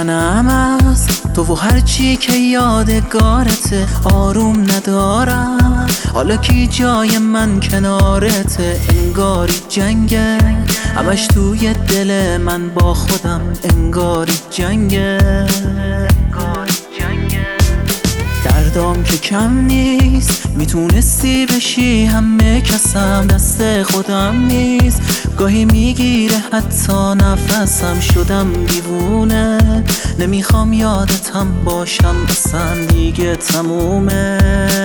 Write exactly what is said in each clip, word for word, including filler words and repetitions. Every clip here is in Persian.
تنم است تو و هرچی که یادگارته. آروم ندارم حالا کی جای من کنارته. انگاری جنگه همش توی دل من با خودم. انگاری جنگه دردام که کم نیست، میتونستی بشی همه کسم. دست خودم نیست گاهی میگیره حتی نفسم. شدم دیوونه نمیخوام یادتم باشم اصلا دیگه تمومه.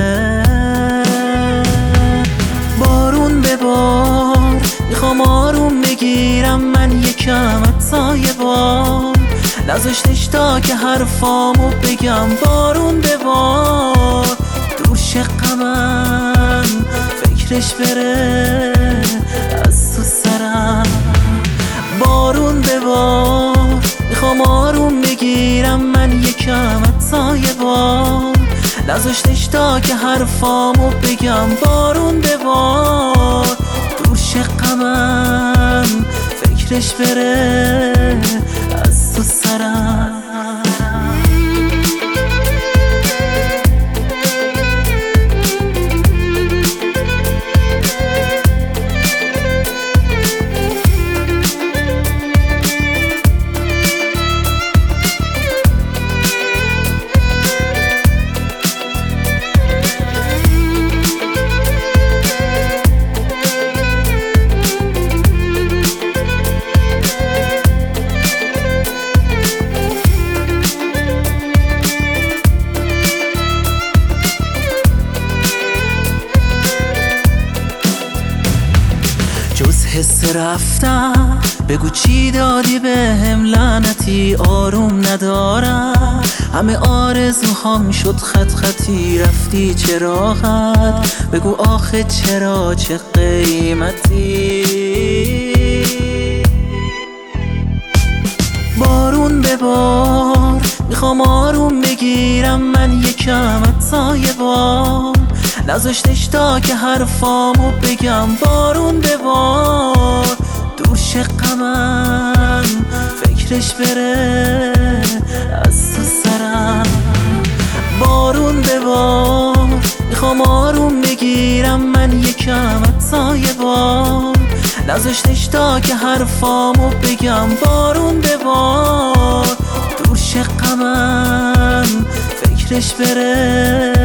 بارون ببار میخوام آروم بگیرم من یکم حتی یه بار. نذاشتش تا که حرفامو بگم. بارون ببار دور شه غمم فکرش بره از تو سرم. بارون ببار میخوام آروم بگیرم من یکم حتی یه بار. نذاشتش تا که حرفامو بگم. بارون ببار دور شه غمم فکرش بره از تو سرم. جز حس رفتم بگو چی دادی بهم لعنتی. آروم ندارم همه آرزوهام شد خط خطی. رفتی چراغت بگو آخه چرا چه قیمتی. بارون ببار میخوام آروم بگیرم من یکم حتی یه بار. نذاشتش تا که حرفامو بگم. بارون ببار دور شه غمم فکرش بره از تو سرم. بارون ببار میخوام آروم بگیرم من یکم حتی یه بار. نذاشتش تا که حرفامو بگم. بارون ببار دور شه غمم فکرش بره